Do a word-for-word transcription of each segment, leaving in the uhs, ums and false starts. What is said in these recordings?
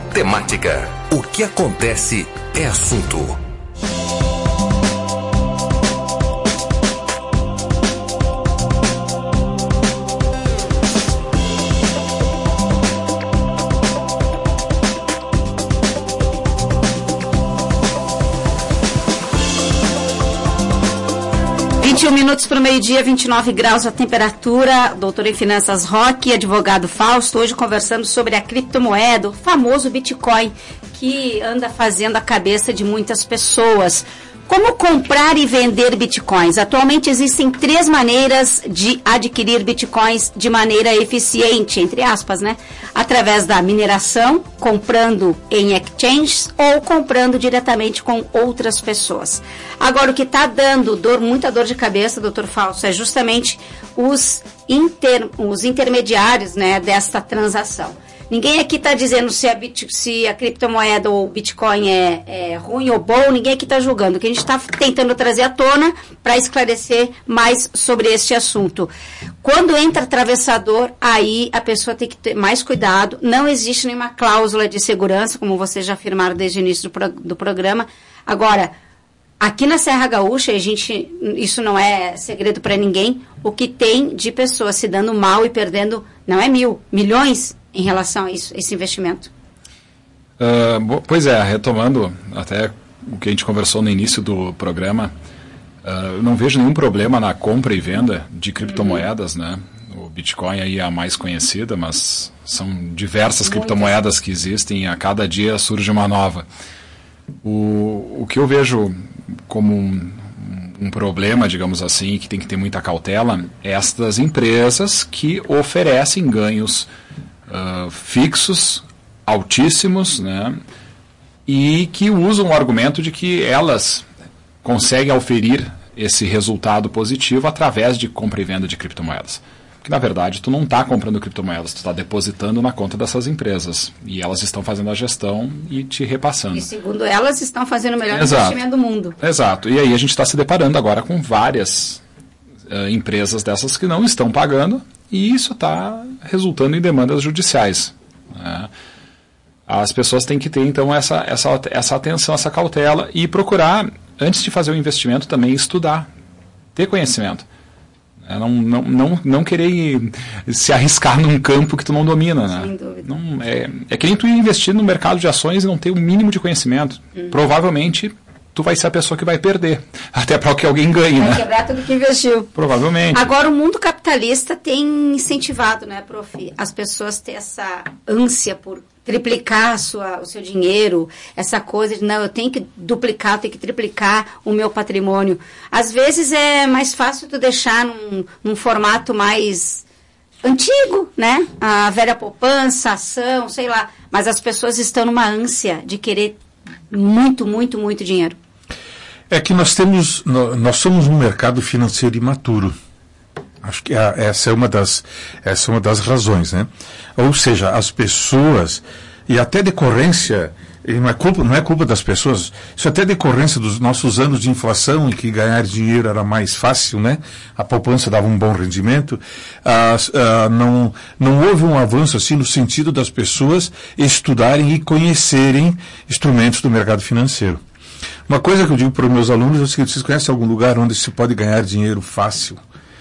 Temática. O que acontece é assunto. vinte e um minutos para o meio-dia, vinte e nove graus a temperatura. Doutor em Finanças Roque, advogado Fausto, hoje conversando sobre a criptomoeda, o famoso Bitcoin, que anda fazendo a cabeça de muitas pessoas. Como comprar e vender bitcoins? Atualmente existem três maneiras de adquirir bitcoins de maneira eficiente, entre aspas, né? Através da mineração, comprando em exchanges ou comprando diretamente com outras pessoas. Agora, o que está dando dor, muita dor de cabeça, doutor Fausto, é justamente os, inter, os intermediários, né, desta transação. Ninguém aqui está dizendo se a, bit, se a criptomoeda ou o Bitcoin é, é ruim ou bom, ninguém aqui está julgando. O que a gente está tentando trazer à tona para esclarecer mais sobre este assunto. Quando entra atravessador, aí a pessoa tem que ter mais cuidado. Não existe nenhuma cláusula de segurança, como vocês já afirmaram desde o início do, pro, do programa. Agora, aqui na Serra Gaúcha, a gente, isso não é segredo para ninguém, o que tem de pessoas se dando mal e perdendo, não é mil, milhões, em relação a isso, esse investimento? Uh, bo- pois é, retomando até o que a gente conversou no início do programa, uh, eu não vejo nenhum problema na compra e venda de criptomoedas, uhum. né? O Bitcoin aí é a mais conhecida, mas são diversas Muitas. criptomoedas que existem e a cada dia surge uma nova. O, o que eu vejo como um, um problema, digamos assim, que tem que ter muita cautela, é estas empresas que oferecem ganhos Uh, fixos, altíssimos, né, e que usam o argumento de que elas conseguem oferir esse resultado positivo através de compra e venda de criptomoedas. Porque, na verdade, tu não está comprando criptomoedas, tu está depositando na conta dessas empresas. E elas estão fazendo a gestão e te repassando. E, segundo elas, estão fazendo o melhor Exato. investimento do mundo. Exato. E aí a gente está se deparando agora com várias uh, empresas dessas que não estão pagando, e isso está resultando em demandas judiciais. Né? As pessoas têm que ter, então, essa, essa, essa atenção, essa cautela e procurar, antes de fazer o investimento, também estudar, ter conhecimento. Não, não, não, não querer se arriscar num campo que tu não domina. Né? Sem dúvida. Não, é, é que nem tu investir no mercado de ações e não ter o mínimo de conhecimento. Hum. Provavelmente tu vai ser a pessoa que vai perder. Até para que alguém ganhe, vai né? quebrar tudo que investiu. Provavelmente. Agora, o mundo capitalista tem incentivado, né, prof, as pessoas ter essa ânsia por triplicar a sua, o seu dinheiro, essa coisa de, não, eu tenho que duplicar, eu tenho que triplicar o meu patrimônio. Às vezes é mais fácil tu deixar num, num formato mais antigo, né? A velha poupança, ação, sei lá. Mas as pessoas estão numa ânsia de querer muito, muito, muito dinheiro. É que nós temos, nós somos um mercado financeiro imaturo. Acho que a, essa é uma das, essa é uma das razões, né? Ou seja, as pessoas, e até decorrência, e não é culpa, não é culpa das pessoas, isso é até decorrência dos nossos anos de inflação, em que ganhar dinheiro era mais fácil, né? A poupança dava um bom rendimento. Ah, ah, não, não houve um avanço assim no sentido das pessoas estudarem e conhecerem instrumentos do mercado financeiro. Uma coisa que eu digo para os meus alunos é o seguinte: vocês conhecem algum lugar onde se pode ganhar dinheiro fácil,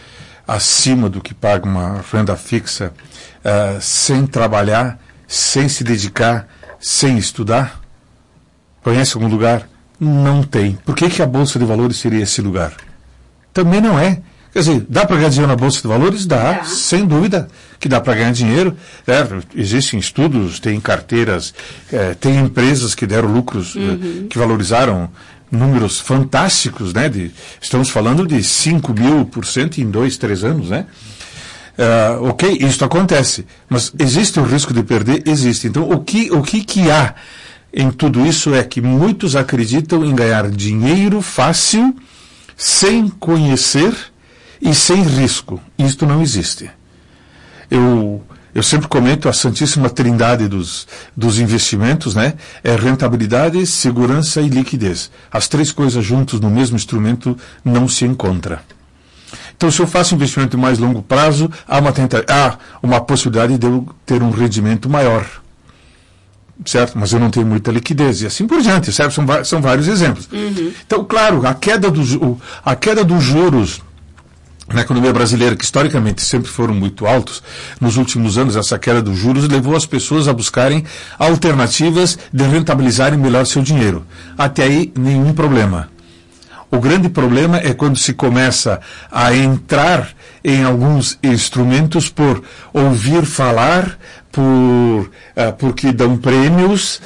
acima do que paga uma renda fixa, uh, sem trabalhar, sem se dedicar, sem estudar? Conhece algum lugar? Não tem. Por que que a Bolsa de Valores seria esse lugar? Também não é. Quer dizer, dá para ganhar dinheiro na Bolsa de Valores? Dá, é. Sem dúvida que dá para ganhar dinheiro. É, existem estudos, tem carteiras, é, tem empresas que deram lucros, uhum. é, que valorizaram números fantásticos, né? De, estamos falando de cinco mil por cento em dois, três anos, né? Uh, ok, isso acontece. Mas existe o risco de perder? Existe. Então, o que, o que que há em tudo isso é que muitos acreditam em ganhar dinheiro fácil, sem conhecer e sem risco. Isto não existe. Eu, eu sempre comento a santíssima trindade dos, dos investimentos, né? É rentabilidade, segurança e liquidez. As três coisas juntas no mesmo instrumento não se encontram. Então, se eu faço investimento de mais longo prazo, há uma, tenta- há uma possibilidade de eu ter um rendimento maior. certo? Mas eu não tenho muita liquidez, e assim por diante, certo? São, são vários exemplos. Uhum. Então, claro, a queda dos, o, a queda dos juros na economia brasileira, que historicamente sempre foram muito altos, nos últimos anos essa queda dos juros levou as pessoas a buscarem alternativas de rentabilizarem melhor seu dinheiro. Até aí, nenhum problema. O grande problema é quando se começa a entrar em alguns instrumentos por ouvir falar, por, uh, porque dão prêmios,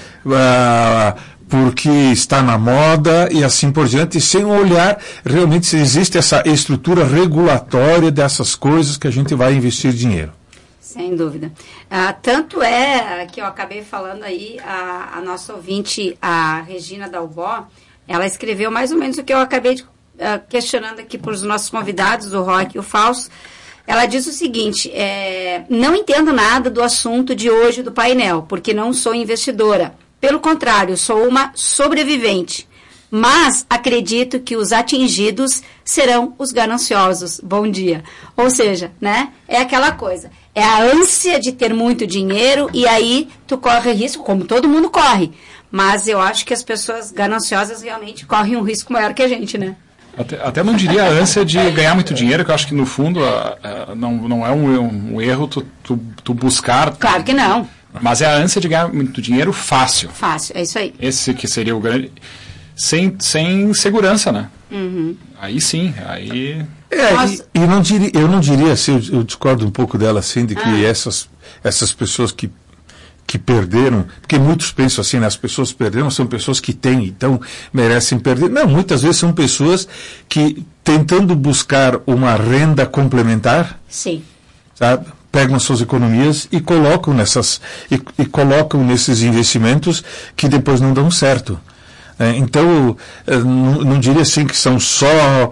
uh, porque está na moda e assim por diante, sem olhar realmente se existe essa estrutura regulatória dessas coisas que a gente vai investir dinheiro. Sem dúvida. Ah, tanto é que eu acabei falando aí, a, a nossa ouvinte, a Regina Dalbó, ela escreveu mais ou menos o que eu acabei de, uh, questionando aqui para os nossos convidados, o Roque e o Fausto. Ela diz o seguinte, é, não entendo nada do assunto de hoje do painel, porque não sou investidora. Pelo contrário, sou uma sobrevivente. Mas acredito que os atingidos serão os gananciosos. Bom dia. Ou seja, né, é aquela coisa. É a ânsia de ter muito dinheiro e aí tu corre risco, como todo mundo corre. Mas eu acho que as pessoas gananciosas realmente correm um risco maior que a gente, né? Até, até não diria a ânsia de ganhar muito dinheiro, que eu acho que no fundo a, a, não, não é um, um erro tu, tu, tu buscar... Claro que não. Mas é a ânsia de ganhar muito dinheiro fácil. Fácil, é isso aí. Esse que seria o grande... Sem, sem segurança, né? Uhum. Aí sim, aí... É, e, e não diria, eu não diria, assim, eu, eu discordo um pouco dela, assim, de que ah. essas, essas pessoas que, que perderam, porque muitos pensam assim, né, as pessoas perderam, são pessoas que têm, então merecem perder. Não, muitas vezes são pessoas que, tentando buscar uma renda complementar, sim, sabe, pegam as suas economias e colocam nessas e, e colocam nesses investimentos que depois não dão certo. É, então, não, não diria assim que são só,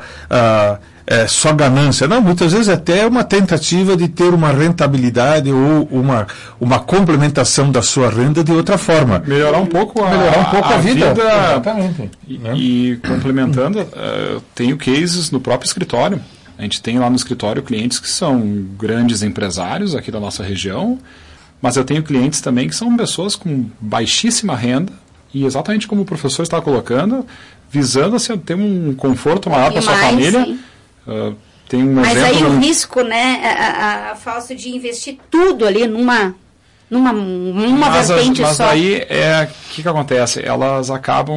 ah, é, só ganância. Não, muitas vezes até é uma tentativa de ter uma rentabilidade ou uma, uma complementação da sua renda de outra forma. Melhorar um pouco a, Melhorar um pouco a, a vida. vida. Exatamente. E, é. e complementando, uh, tenho cases no próprio escritório. A gente tem lá no escritório clientes que são grandes empresários aqui da nossa região, mas eu tenho clientes também que são pessoas com baixíssima renda, e exatamente como o professor está colocando, visando assim, ter um conforto maior para a sua família. Uh, tem um mas exemplo aí o no... risco, né, a, a, a Fausto, de investir tudo ali numa, numa, numa mas vertente as, mas só. Mas aí, é, o que, que acontece? Elas acabam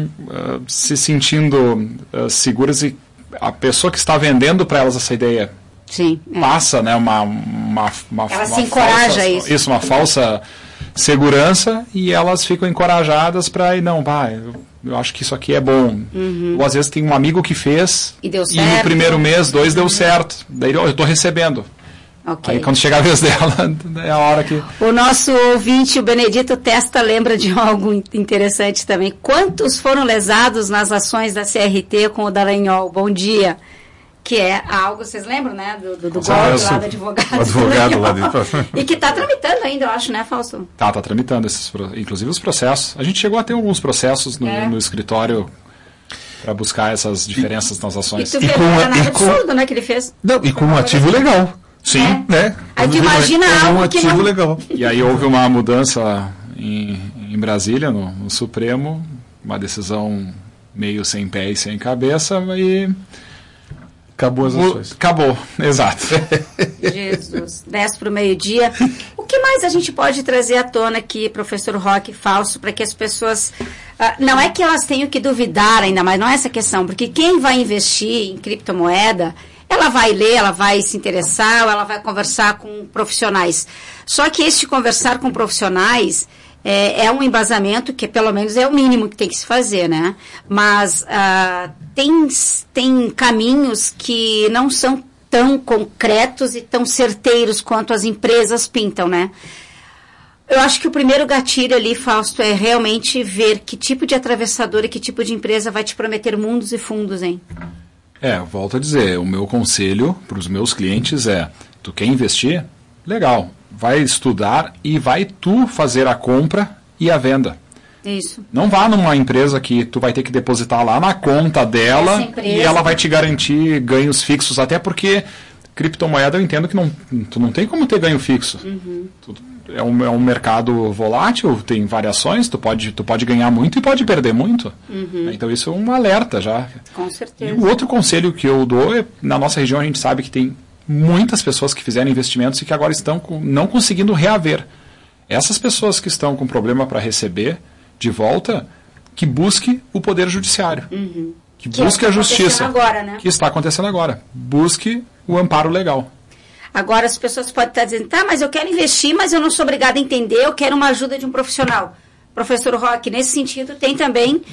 uh, se sentindo uh, seguras e a pessoa que está vendendo para elas essa ideia Sim, é. passa, né, uma, uma, uma, ela uma se encoraja falsa, a isso. Isso, uma falsa segurança, e elas ficam encorajadas para ir, não, vai, eu, eu acho que isso aqui é bom. Uhum. Ou às vezes tem um amigo que fez e, deu e certo. no primeiro mês, dois, deu certo. Daí eu estou recebendo. Okay. Aí quando chegar a vez dela, é a hora que... O nosso ouvinte, o Benedito Testa, lembra de algo interessante também. Quantos foram lesados nas ações da C R T com o Dallagnol? Bom dia. Que é algo, vocês lembram, né? Do, do, do golpe lá do advogado. O advogado lá de... E que está tramitando ainda, eu acho, né, Fausto? Tá, está tramitando, esses, inclusive os processos. A gente chegou a ter alguns processos no, é. no escritório para buscar essas diferenças e, nas ações. E tu vê, não era nada absurdo, né, que ele fez. Não, e com um ativo legal. Sim. É. Né? Aí tu imagina é algo um que ativo não... legal. E aí houve uma mudança em, em Brasília, no, no Supremo, uma decisão meio sem pé e sem cabeça, e... Acabou as ações. Acabou, exato. Jesus, dez para o meio-dia. O que mais a gente pode trazer à tona aqui, professor Roque, Fausto, para que as pessoas... Uh, não é que elas tenham que duvidar ainda mais, não é essa questão, porque quem vai investir em criptomoeda, ela vai ler, ela vai se interessar, ou ela vai conversar com profissionais. Só que este conversar com profissionais... É, é um embasamento que pelo menos é o mínimo que tem que se fazer, né? Mas uh, tem, tem caminhos que não são tão concretos e tão certeiros quanto as empresas pintam, né? Eu acho que o primeiro gatilho ali, Fausto, é realmente ver que tipo de atravessador e que tipo de empresa vai te prometer mundos e fundos, hein? É, volto a dizer, o meu conselho para os meus clientes é, tu quer investir? Legal. Vai estudar e vai tu fazer a compra e a venda. Isso. Não vá numa empresa que tu vai ter que depositar lá na conta dela e ela vai te garantir ganhos fixos, até porque criptomoeda eu entendo que não, tu não tem como ter ganho fixo. Uhum. Tu, é, um, é um mercado volátil, tem variações, tu pode, tu pode ganhar muito e pode perder muito. Uhum. Então isso é um alerta já. Com certeza. E o outro conselho que eu dou é, na nossa região a gente sabe que tem muitas pessoas que fizeram investimentos e que agora estão com, não conseguindo reaver. Essas pessoas que estão com problema para receber de volta, que busque o Poder Judiciário. Uhum. Que, que busque é a justiça. Agora, né? Que está acontecendo agora. Busque o amparo legal. Agora as pessoas podem estar dizendo, tá, mas eu quero investir, mas eu não sou obrigada a entender, eu quero uma ajuda de um profissional. Professor Roque, nesse sentido, tem também,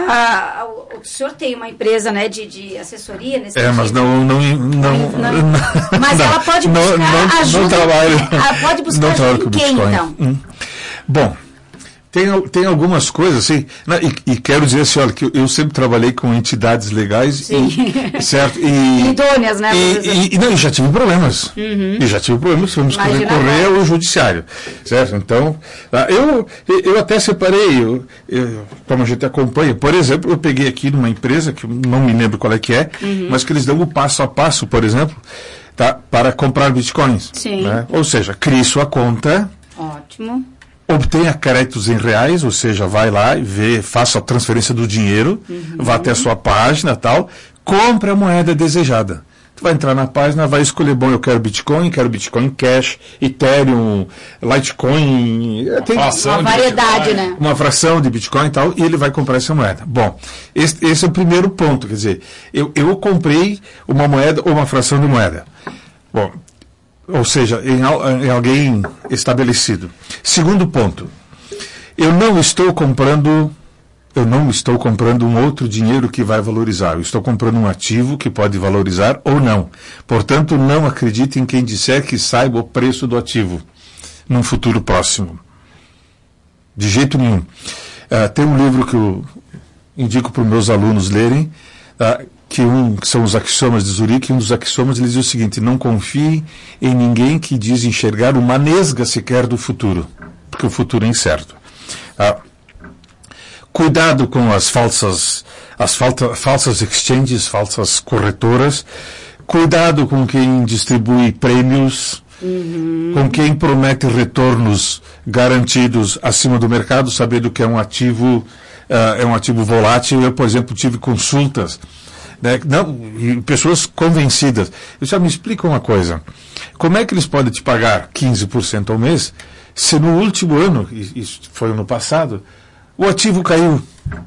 ah, o, o senhor tem uma empresa, né, de, de assessoria nesse É, sentido. mas não... não, não, não, não mas não, ela pode buscar não, não, ajuda... Não trabalho, ela pode buscar não ajuda em quem, então? Hum. Bom... Tem, tem algumas coisas, assim, né, e, e quero dizer assim, olha, que eu, eu sempre trabalhei com entidades legais, e, certo? E, idôneas, né? E, e, não, e já tive problemas. Uhum. E já tive problemas, tivemos que recorrer ao judiciário, certo? Então, eu, eu até separei, eu, eu, como a gente acompanha, por exemplo, eu peguei aqui numa empresa, que eu não me lembro qual é que é, uhum. mas que eles dão o passo a passo, por exemplo, tá, para comprar bitcoins. Sim. Né? Ou seja, crie sua conta. Ótimo. Obtenha créditos em reais, ou seja, vai lá e vê, faça a transferência do dinheiro, uhum. vá até a sua página e tal, compre a moeda desejada. Tu vai entrar na página, vai escolher, bom, eu quero Bitcoin, quero Bitcoin Cash, Ethereum, Litecoin, uma, tem uma variedade, né? Uma fração de Bitcoin e tal, e ele vai comprar essa moeda. Bom, esse, esse é o primeiro ponto, quer dizer, eu, eu comprei uma moeda ou uma fração de moeda. Bom, ou seja, em, em alguém estabelecido. Segundo ponto, eu não estou comprando, eu não estou comprando um outro dinheiro que vai valorizar. Eu estou comprando um ativo que pode valorizar ou não. Portanto, não acredite em quem disser que saiba o preço do ativo num futuro próximo. De jeito nenhum. Uh, tem um livro que eu indico para os meus alunos lerem, uh, que um que são os axiomas de Zurique, e um dos axiomas ele diz o seguinte: não confie em ninguém que diz enxergar uma nesga sequer do futuro, porque o futuro é incerto. Ah, cuidado com as falsas, as falta, falsas exchanges, falsas corretoras. Cuidado com quem distribui prêmios, uhum. com quem promete retornos garantidos acima do mercado, sabendo que é um ativo, uh, é um ativo volátil. Eu, por exemplo, tive consultas, né, não, e pessoas convencidas. Eu já me explico uma coisa. Como é que eles podem te pagar quinze por cento ao mês se no último ano, e isso foi ano passado, o ativo caiu?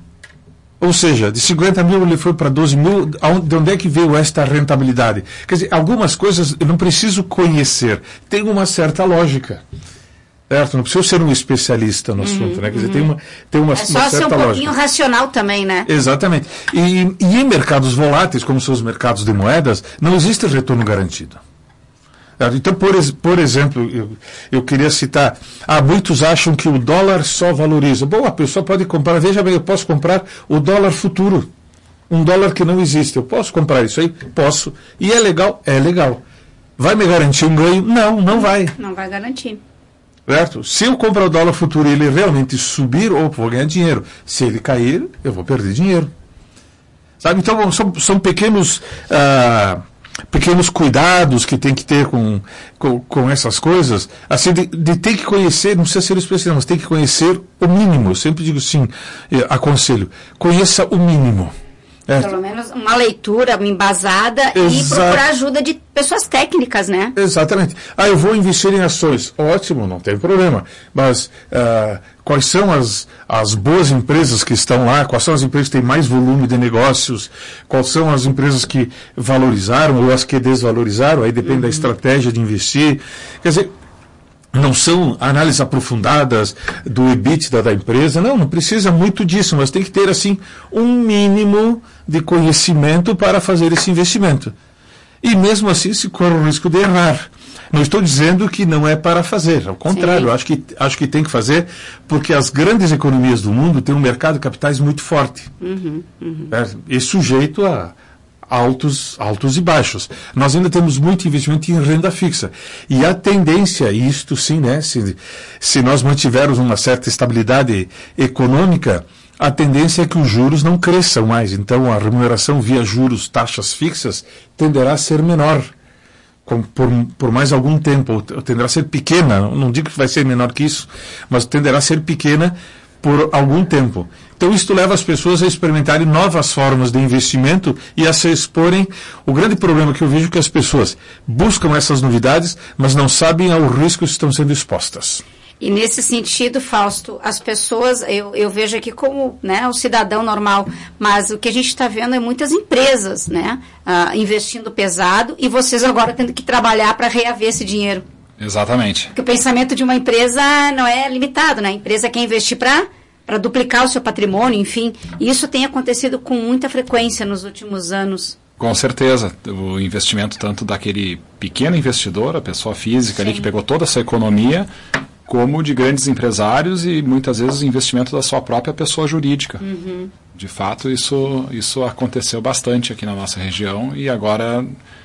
Ou seja, de cinquenta mil ele foi para doze mil. De onde é que veio esta rentabilidade? Quer dizer, algumas coisas eu não preciso conhecer. Tem uma certa lógica. Certo? Não precisa ser um especialista no assunto, uhum, né? Quer dizer, uhum. tem uma, tem uma, é só uma certa ser um pouquinho lógica. Racional também, né? Exatamente. E, e em mercados voláteis, como são os mercados de moedas, não existe retorno garantido. Certo? Então, por, por exemplo, eu, eu queria citar, ah, muitos acham que o dólar só valoriza. Bom, a pessoa pode comprar, veja bem, eu posso comprar o dólar futuro. Um dólar que não existe. Eu posso comprar isso aí? Posso. E é legal? É legal. Vai me garantir um ganho? Não, não vai. Não vai garantir. Certo? Se eu comprar o dólar futuro e ele realmente subir, opa, vou ganhar dinheiro. Se ele cair, eu vou perder dinheiro. Sabe? Então, são, são pequenos, ah, pequenos cuidados que tem que ter com, com, com essas coisas. Assim, de, de ter que conhecer, não precisa ser especialista, mas tem que conhecer o mínimo. Eu sempre digo assim, aconselho, conheça o mínimo. É. Pelo menos uma leitura embasada. Exato. E procurar ajuda de pessoas técnicas, né? Exatamente. Ah, eu vou investir em ações. Ótimo, não tem problema. Mas uh, quais são as, as boas empresas que estão lá? Quais são as empresas que têm mais volume de negócios? Quais são as empresas que valorizaram ou as que desvalorizaram? Aí depende uhum. da estratégia de investir. Quer dizer, não são análises aprofundadas do EBITDA da empresa, não, não precisa muito disso, mas tem que ter, assim, um mínimo de conhecimento para fazer esse investimento. E mesmo assim se corre o risco de errar. Não estou dizendo que não é para fazer, ao contrário, acho que, acho que tem que fazer, porque as grandes economias do mundo têm um mercado de capitais muito forte. Uhum, uhum. É, e sujeito a altos, altos e baixos. Nós ainda temos muito investimento em renda fixa. E a tendência, isto sim, né, se, se nós mantivermos uma certa estabilidade econômica, a tendência é que os juros não cresçam mais. Então, a remuneração via juros, taxas fixas, tenderá a ser menor. com, por, por mais algum tempo, ou tenderá a ser pequena, não digo que vai ser menor que isso, mas tenderá a ser pequena por algum tempo. Então, isto leva as pessoas a experimentarem novas formas de investimento e a se exporem. O grande problema que eu vejo é que as pessoas buscam essas novidades, mas não sabem ao risco que estão sendo expostas. E nesse sentido, Fausto, as pessoas, eu, eu vejo aqui como, né, o cidadão normal, mas o que a gente está vendo é muitas empresas, né, uh, investindo pesado e vocês agora tendo que trabalhar para reaver esse dinheiro. Exatamente. Porque o pensamento de uma empresa não é limitado, né? A empresa quer investir para para duplicar o seu patrimônio, enfim. E isso tem acontecido com muita frequência nos últimos anos. Com certeza. O investimento tanto daquele pequeno investidor, a pessoa física Sim. ali que pegou toda a sua economia, como de grandes empresários e muitas vezes o investimento da sua própria pessoa jurídica. Uhum. De fato, isso, isso aconteceu bastante aqui na nossa região e agora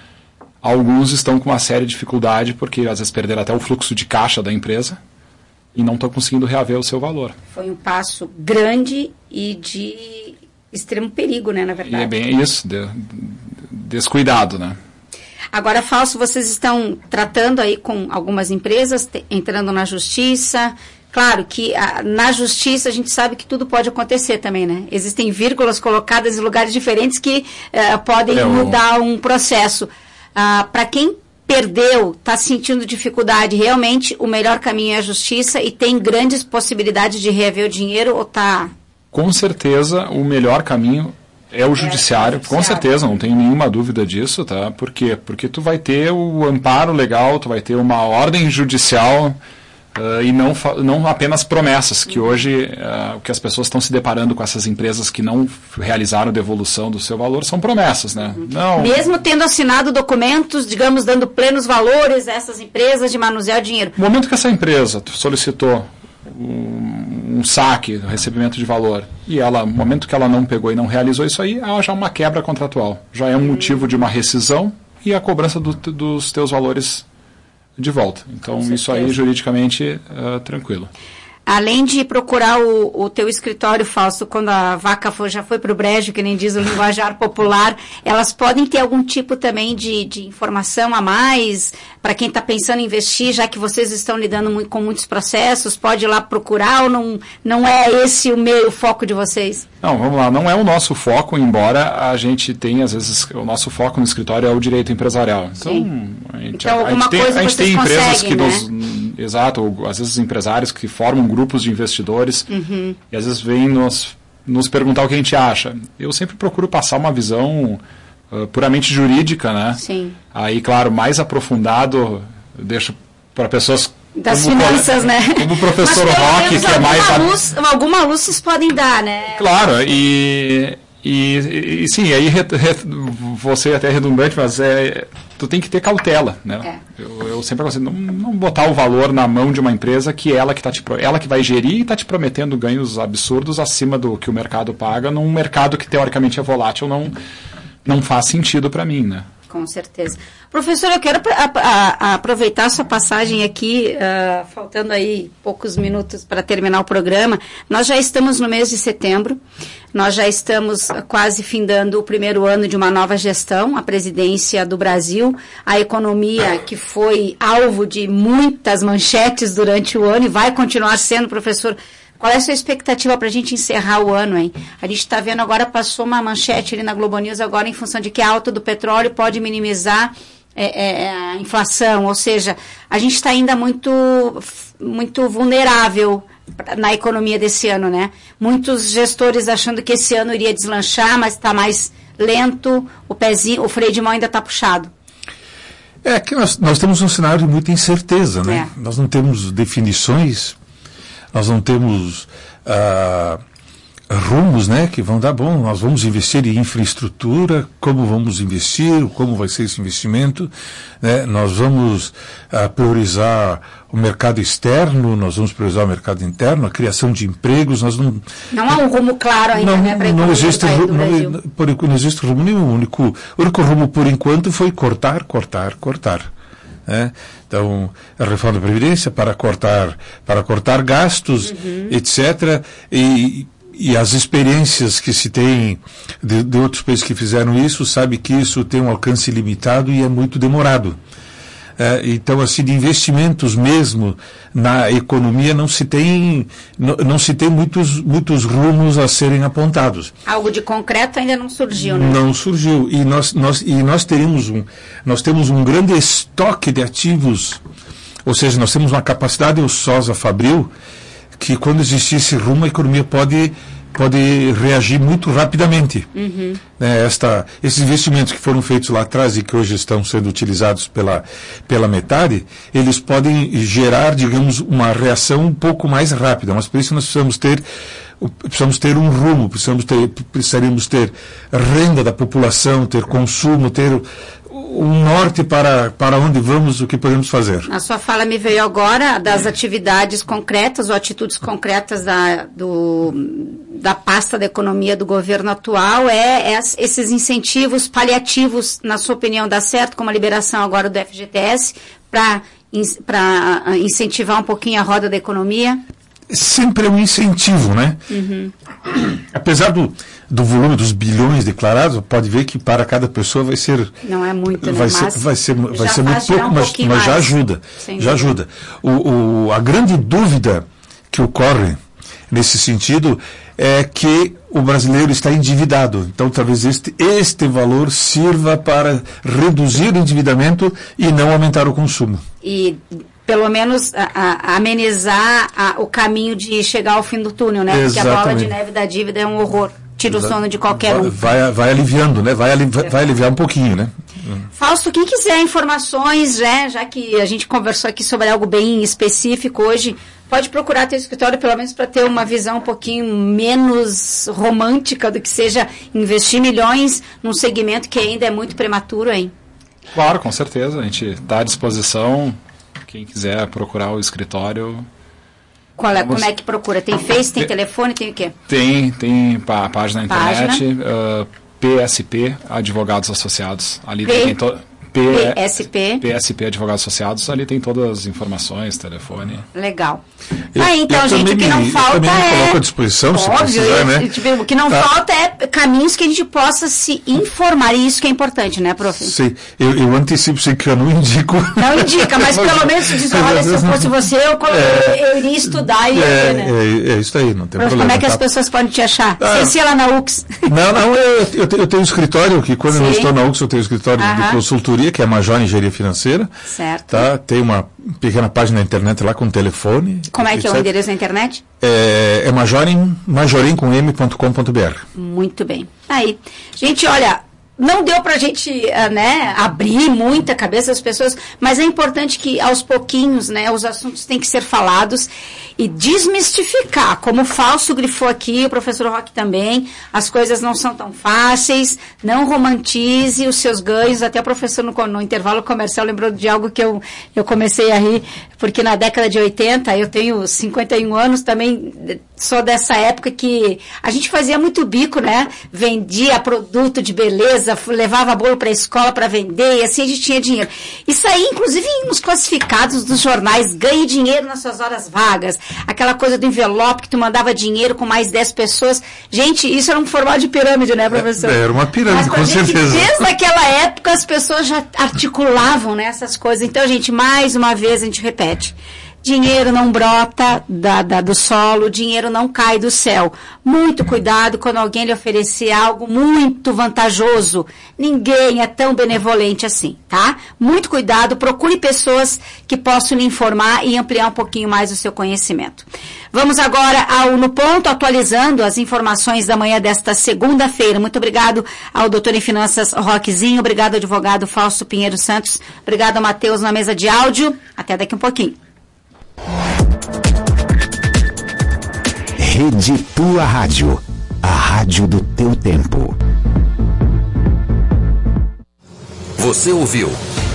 alguns estão com uma séria dificuldade porque às vezes perderam até o fluxo de caixa da empresa e não estão conseguindo reaver o seu valor. Foi um passo grande e de extremo perigo, né, na verdade. E é bem isso, de, descuidado, né? Agora, Fausto, vocês estão tratando aí com algumas empresas, te, entrando na justiça. Claro que a, na justiça a gente sabe que tudo pode acontecer também, né? Existem vírgulas colocadas em lugares diferentes que uh, podem é mudar um processo. Uh, para quem perdeu, está sentindo dificuldade, realmente o melhor caminho é a justiça e tem grandes possibilidades de reaver o dinheiro ou está... Com certeza, o melhor caminho é o judiciário, é, com certeza, não tenho nenhuma dúvida disso, tá? Por quê? Porque tu vai ter o amparo legal, tu vai ter uma ordem judicial uh, e não, não apenas promessas, que uhum. hoje uh, o que as pessoas estão se deparando com essas empresas que não realizaram devolução do seu valor são promessas, né? Uhum. Não... Mesmo tendo assinado documentos, digamos, dando plenos valores a essas empresas de manusear dinheiro. No momento que essa empresa solicitou um, um saque, um recebimento de valor, e ela, no momento que ela não pegou e não realizou isso aí, ela já é uma quebra contratual. Já é um motivo de uma rescisão e a cobrança do, dos teus valores de volta. Então, isso aí, juridicamente, uh, tranquilo. Além de procurar o, o teu escritório, Fausto, quando a vaca for, já foi para o brejo, que nem diz o linguajar popular, elas podem ter algum tipo também de, de informação a mais para quem está pensando em investir, já que vocês estão lidando muito, com muitos processos, pode ir lá procurar ou não, não é esse o meio, o foco de vocês? Não, vamos lá, não é o nosso foco, embora a gente tenha, às vezes, o nosso foco no escritório é o direito empresarial. Então, a gente, então alguma a gente tem, coisa a gente tem empresas que né? nos... Exato, ou, às vezes empresários que formam grupos de investidores uhum. e às vezes vêm nos, nos perguntar o que a gente acha. Eu sempre procuro passar uma visão uh, puramente jurídica, né? Sim. Aí, claro, mais aprofundado, eu deixo para pessoas... Das como, finanças, né? Como o professor Roque, que é mais... Luz, alguma luz vocês podem dar, né? Claro, e... E, e, e sim, aí re, re, você até é redundante, mas é, tu tem que ter cautela, né? É. Eu, eu sempre aconselho, não, não botar o valor na mão de uma empresa que ela que, tá te, ela que vai gerir e está te prometendo ganhos absurdos acima do que o mercado paga, num mercado que teoricamente é volátil, não, não faz sentido para mim, né? Com certeza. Professor, eu quero a, a, a aproveitar a sua passagem aqui, uh, faltando aí poucos minutos para terminar o programa. Nós já estamos no mês de setembro, nós já estamos quase findando o primeiro ano de uma nova gestão, a presidência do Brasil, a economia que foi alvo de muitas manchetes durante o ano e vai continuar sendo, professor. Qual é a sua expectativa para a gente encerrar o ano, hein? A gente está vendo agora, passou uma manchete ali na Globo News agora em função de que a alta do petróleo pode minimizar é, é, a inflação, ou seja, a gente está ainda muito, muito vulnerável na economia desse ano, né? Muitos gestores achando que esse ano iria deslanchar, mas está mais lento, o pezinho, o freio de mão ainda está puxado. É que nós, nós temos um cenário de muita incerteza, né? É. Nós não temos definições. Nós não temos uh, rumos, né, que vão dar bom. Nós vamos investir em infraestrutura, como vamos investir, como vai ser esse investimento. Né? Nós vamos uh, priorizar o mercado externo, nós vamos priorizar o mercado interno, a criação de empregos. Nós não, não há um rumo claro ainda, não, né, para a não existe do não, por, não existe rumo nenhum. O único, o único rumo, por enquanto, foi cortar, cortar, cortar. É? Então, a reforma da Previdência para cortar, para cortar gastos, uhum. etcétera. E, e as experiências que se tem de, de outros países que fizeram isso, sabe que isso tem um alcance limitado e é muito demorado. É, então, assim, de investimentos mesmo na economia não se tem, não, não se tem muitos, muitos rumos a serem apontados. Algo de concreto ainda não surgiu, né? Não surgiu. E nós, nós, e nós, teríamos um, nós temos um grande estoque de ativos, ou seja, nós temos uma capacidade ociosa fabril que, quando existir esse rumo, a economia pode... pode reagir muito rapidamente. Uhum. É, esta, esses investimentos que foram feitos lá atrás e que hoje estão sendo utilizados pela, pela metade, eles podem gerar, digamos, uma reação um pouco mais rápida, mas por isso nós precisamos ter, precisamos ter um rumo, precisamos ter, precisaríamos ter renda da população, ter consumo, ter um norte para, para onde vamos, o que podemos fazer. A sua fala me veio agora das atividades concretas ou atitudes concretas da, do, da pasta da economia do governo atual, é, é esses incentivos paliativos, na sua opinião, dá certo, como a liberação agora do F G T S, para para incentivar um pouquinho a roda da economia? Sempre é um incentivo, né? Uhum. Apesar do, do volume dos bilhões declarados, pode ver que para cada pessoa vai ser... Não é muito, né? Vai ser, vai ser, vai ser muito pouco, um mas, mas já ajuda. Já ajuda. O, o, a grande dúvida que ocorre nesse sentido é que o brasileiro está endividado. Então, talvez este, este valor sirva para reduzir o endividamento e não aumentar o consumo. E... pelo menos a, a, amenizar a, o caminho de chegar ao fim do túnel, né? Exatamente. Porque a bola de neve da dívida é um horror. Tira Exato. o sono de qualquer um. Vai, vai aliviando, né? Vai, alivi vai aliviar um pouquinho, né? Fausto, quem quiser informações, né? Já que a gente conversou aqui sobre algo bem específico hoje, pode procurar teu escritório, pelo menos para ter uma visão um pouquinho menos romântica do que seja investir milhões num segmento que ainda é muito prematuro, hein? Claro, com certeza. A gente está à disposição. Quem quiser procurar o escritório... Qual é, como é que procura? Tem Face, tem, tem telefone, tem o quê? Tem, tem a página na internet, uh, P S P Advogados Associados. Ali P... tem to... P S P P S P Advogados Associados, ali tem todas as informações, telefone. Legal. Eu, ah, então, gente, o que não me, falta eu também é... me coloco à disposição, óbvio, se precisar, né? Eu, o que não tá. falta é caminhos que a gente possa se informar, e isso que é importante, né, prof? Sim, eu, eu antecipo, sei que eu não indico. Não indica, mas pelo menos diz, olha, se eu fosse você, eu, é, eu iria estudar e é, né? É, é isso aí, não tem prof, problema. Como é que tá? as pessoas podem te achar? Ah, Sem ser lá na U X. Não, não, eu, eu, eu tenho um escritório, que quando Sim. eu não estou na U X, eu tenho um escritório uh-huh. de consultoria, que é a Major Engenharia Financeira. Certo. Tá? Tem uma pequena página na internet lá com telefone. Como é que é o endereço na internet? É, é majorim, majorim com m ponto com ponto b r. Muito bem. Aí, gente, olha, não deu pra gente, né, abrir muita cabeça das pessoas, mas é importante que aos pouquinhos, né, os assuntos têm que ser falados e desmistificar, como o Fausto grifou aqui, o professor Roque também, as coisas não são tão fáceis, não romantize os seus ganhos, até o professor no, no intervalo comercial lembrou de algo que eu, eu comecei a rir, porque na década de oitenta, eu tenho cinquenta e um anos, também sou dessa época que a gente fazia muito bico, né, vendia produto de beleza, levava bolo para a escola para vender, e assim a gente tinha dinheiro. Isso aí, inclusive, nos classificados dos jornais, ganhe dinheiro nas suas horas vagas, aquela coisa do envelope que tu mandava dinheiro com mais dez pessoas. Gente, isso era um formato de pirâmide, né, professor? É, era uma pirâmide, com gente, certeza. Desde aquela época as pessoas já articulavam, né, essas coisas. Então, gente, mais uma vez a gente repete. Dinheiro não brota da, da, do solo, dinheiro não cai do céu. Muito cuidado quando alguém lhe oferecer algo muito vantajoso. Ninguém é tão benevolente assim, tá? Muito cuidado, procure pessoas que possam lhe informar e ampliar um pouquinho mais o seu conhecimento. Vamos agora ao No Ponto, atualizando as informações da manhã desta segunda-feira. Muito obrigado ao doutor em Finanças Roquezinho, obrigado ao advogado Fausto Pinheiro Santos, obrigado ao Matheus na mesa de áudio. Até daqui um pouquinho. Rede Tua Rádio, a rádio do teu tempo. Você ouviu?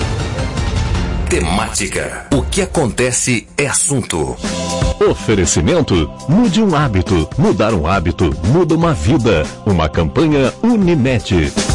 Temática. O que acontece é assunto. Oferecimento. Mude um hábito. Mudar um hábito muda uma vida. Uma campanha Unimed.